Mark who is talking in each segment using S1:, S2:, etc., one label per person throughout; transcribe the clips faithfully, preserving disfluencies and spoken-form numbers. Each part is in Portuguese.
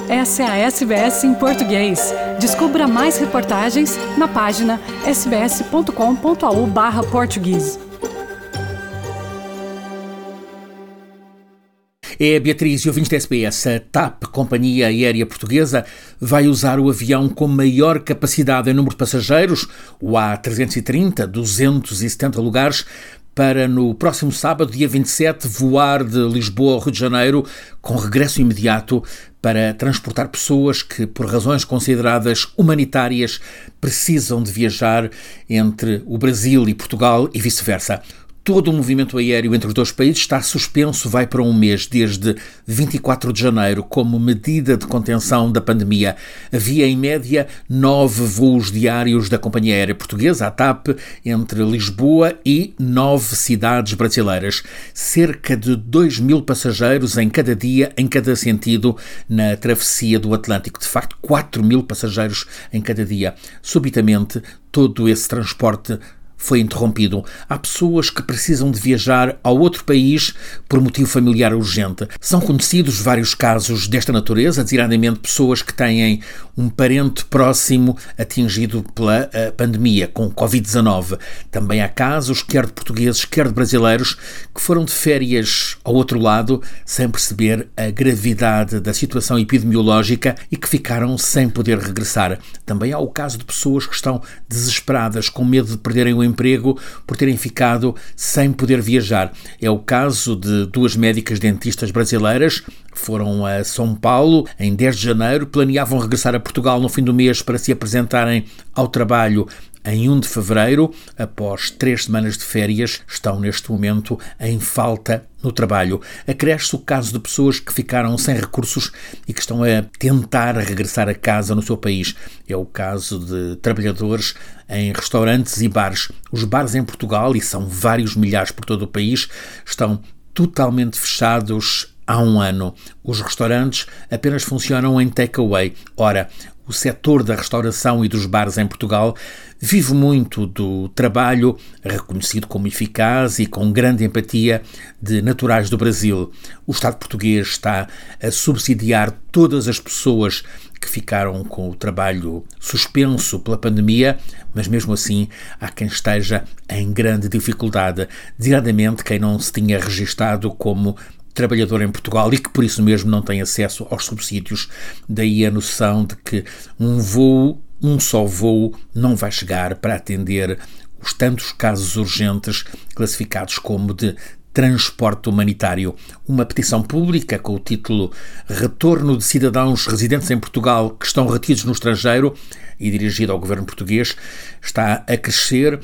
S1: Essa é a S B S em português. Descubra mais reportagens na página sbs.com.au barra português.
S2: É a Beatriz e ouvintes da S B S. A TAP, Companhia Aérea Portuguesa, vai usar o avião com maior capacidade em número de passageiros, o A trezentos e trinta, duzentos e setenta lugares, para no próximo sábado, dia vinte e sete, voar de Lisboa ao Rio de Janeiro com regresso imediato para transportar pessoas que, por razões consideradas humanitárias, precisam de viajar entre o Brasil e Portugal e vice-versa. Todo o movimento aéreo entre os dois países está suspenso, vai para um mês, desde vinte e quatro de janeiro, como medida de contenção da pandemia. Havia, em média, nove voos diários da Companhia Aérea Portuguesa, a TAP, entre Lisboa e nove cidades brasileiras. Cerca de dois mil passageiros em cada dia, em cada sentido, na travessia do Atlântico. De facto, quatro mil passageiros em cada dia. Subitamente, todo esse transporte foi interrompido. Há pessoas que precisam de viajar ao outro país por motivo familiar urgente. São conhecidos vários casos desta natureza, designadamente pessoas que têm um parente próximo atingido pela uh, pandemia, com covid dezenove. Também há casos, quer de portugueses, quer de brasileiros, que foram de férias ao outro lado, sem perceber a gravidade da situação epidemiológica e que ficaram sem poder regressar. Também há o caso de pessoas que estão desesperadas, com medo de perderem o emprego emprego por terem ficado sem poder viajar. É o caso de duas médicas dentistas brasileiras. Foram a São Paulo em dez de janeiro, planeavam regressar a Portugal no fim do mês para se apresentarem ao trabalho em um de fevereiro. Após três semanas de férias, estão neste momento em falta no trabalho. Acresce o caso de pessoas que ficaram sem recursos e que estão a tentar regressar a casa no seu país. É o caso de trabalhadores em restaurantes e bares. Os bares em Portugal, e são vários milhares por todo o país, estão totalmente fechados há um ano. Os restaurantes apenas funcionam em takeaway. Ora, o setor da restauração e dos bares em Portugal vive muito do trabalho reconhecido como eficaz e com grande empatia de naturais do Brasil. O Estado português está a subsidiar todas as pessoas que ficaram com o trabalho suspenso pela pandemia, mas mesmo assim há quem esteja em grande dificuldade, designadamente quem não se tinha registado como trabalhador em Portugal e que por isso mesmo não tem acesso aos subsídios. Daí a noção de que um voo, um só voo, não vai chegar para atender os tantos casos urgentes classificados como de transporte humanitário. Uma petição pública com o título Retorno de cidadãos residentes em Portugal que estão retidos no estrangeiro e dirigida ao governo português está a crescer.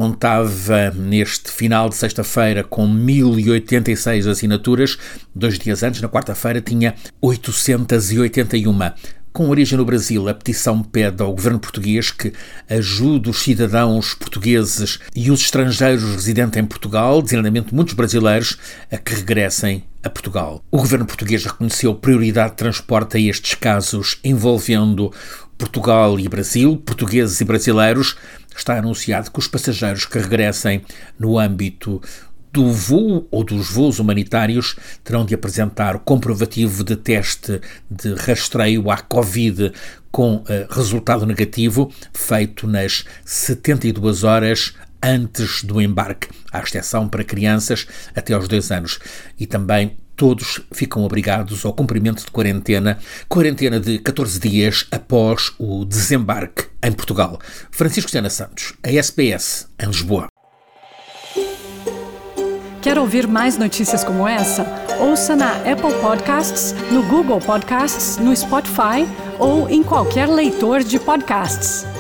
S2: Contava neste final de sexta-feira com mil e oitenta e seis assinaturas. Dois dias antes, na quarta-feira, tinha oitocentos e oitenta e um. Com origem no Brasil, a petição pede ao governo português que ajude os cidadãos portugueses e os estrangeiros residentes em Portugal, designadamente muitos brasileiros, a que regressem a Portugal. O governo português reconheceu prioridade de transporte a estes casos envolvendo Portugal e Brasil, portugueses e brasileiros. Está anunciado que os passageiros que regressem no âmbito do voo ou dos voos humanitários terão de apresentar o comprovativo de teste de rastreio à Covid com uh, resultado negativo, feito nas setenta e duas horas antes do embarque, à exceção para crianças até aos dois anos. E também todos ficam obrigados ao cumprimento de quarentena, quarentena de catorze dias após o desembarque em Portugal. Francisco Sena Santos, a S B S, em Lisboa.
S1: Quer ouvir mais notícias como essa? Ouça na Apple Podcasts, no Google Podcasts, no Spotify ou em qualquer leitor de podcasts.